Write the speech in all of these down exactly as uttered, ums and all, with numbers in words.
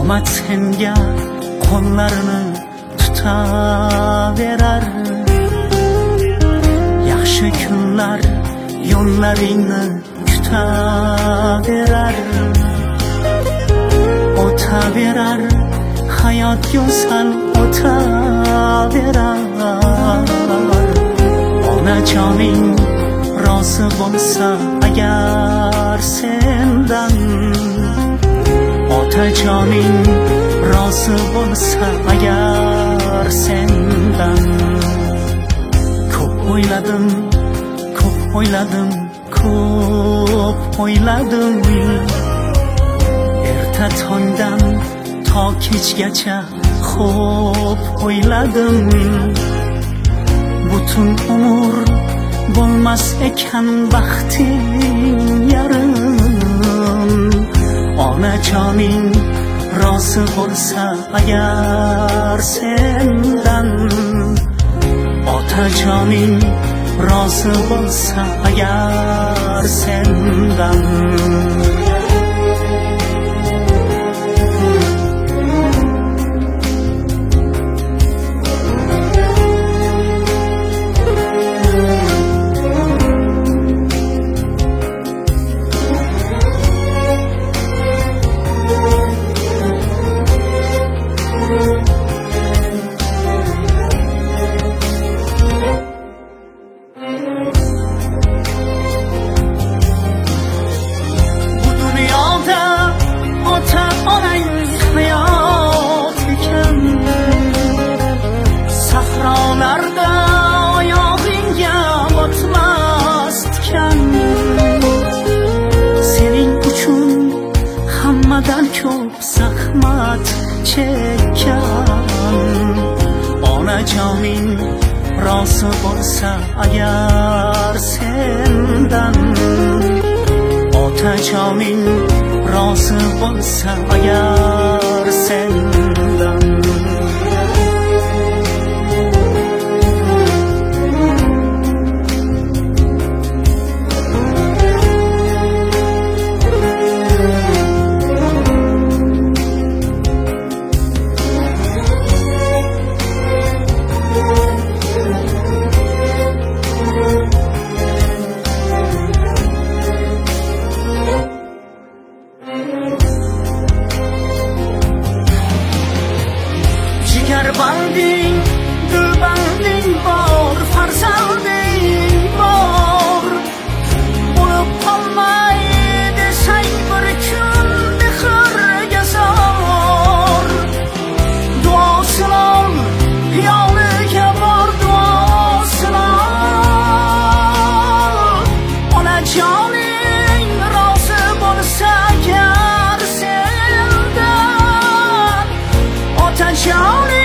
omad senga qo'llarini tutaverar. Yaxshi kunlar yo'llaringni kutaverar. O'taverar hayot go'zal o'taverar. Onajoning rozi bo'lsa agar sendan, otajoning rozi bo'lsa agar sendan. Ko'p o'yladim, ko'p o'yladim, ko'p o'yladim. Erta tongdan to kechgacha xo'p o'yladim. Butun umr bo'lmas ekan baxting yarim. Onajoning rozi bo'lsa agar sendan, otajoning rozi bo'lsa agar sendan. Hammadan ko'p zahmat chekkan. Onajoning rozi bo'lsa agar sendan, otajoning rozi bo'lsa agar sendan. Banding, dilbanding bor, farzanding bor. Bo'lib qolmay desang bir kun behrga zor. Duosini ol, yoniga bor, duosini ol. Onajoning rozi bo'lsa agar sendan, otajoning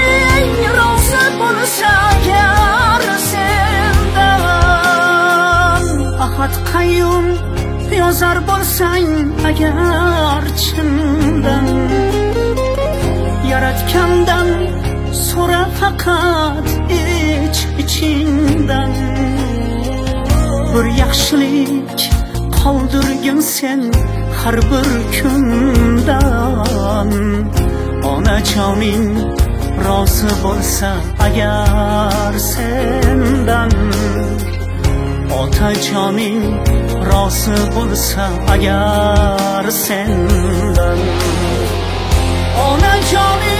Ahad qayyum yozar bo'lsang agar chindan, yaratgandan so'ra faqat ich ichingdan. Bir yaxshilik qoldirgin sen har bir kundan. Onajoning rozi bo'lsa agar sendan, otajoning rozi bo'lsa agar sendan. Onajoning